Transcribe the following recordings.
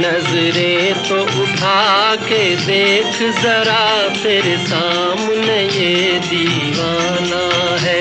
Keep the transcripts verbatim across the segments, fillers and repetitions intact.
नजरें तो उठा के देख जरा, तेरे सामने ये दीवाना है।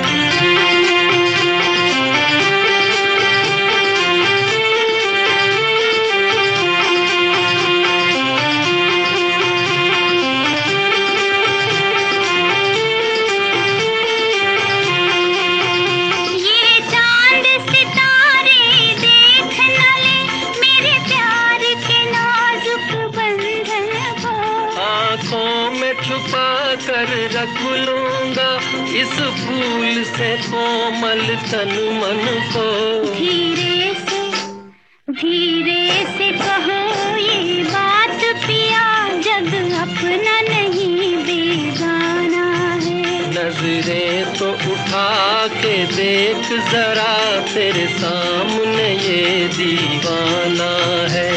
छुपा कर रख लूंगा इस फूल से कोमल तन मन को। धीरे से धीरे से कहो ये बात पिया, जग अपना नहीं बेगाना है। नजरें तो उठा के देख जरा, तेरे सामने ये दीवाना है।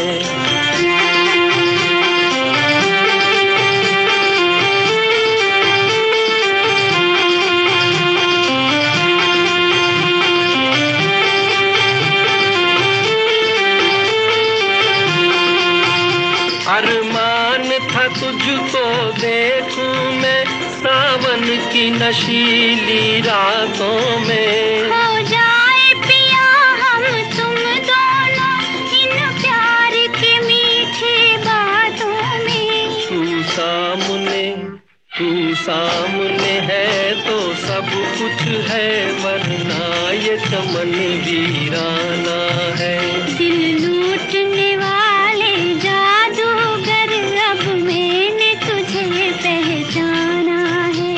अरमान था तुझको देखूं मैं सावन की नशीली रातों में। हो जाए पिया हम तुम दोनों इन प्यार के मीठे बातों में। तू सामने तू सामने है तो सब कुछ है, वरना ये चमन वीराना है। दिल लूटने वाले जादूगर, अब मैंने तुझे पहचाना है।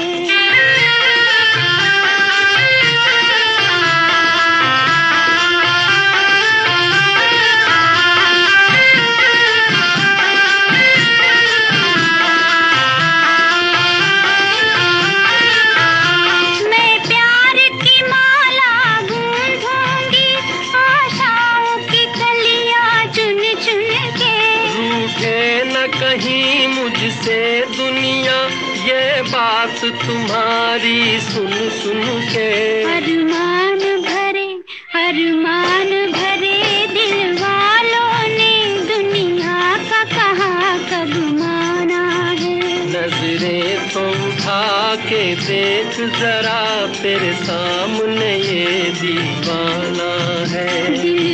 मैं प्यार की माला गूंथूंगी, आशाओं की कलियां चुन चुन के। रूठे न कहीं मुझसे दुनिया, ये बात तुम्हारी सुन सुन के। अरमान भरे अरमान भरे दिल वालों ने दुनिया का कहा कब माना है। नजरें तो उठा के देख जरा, तेरे सामने ये दीवाना है। दिल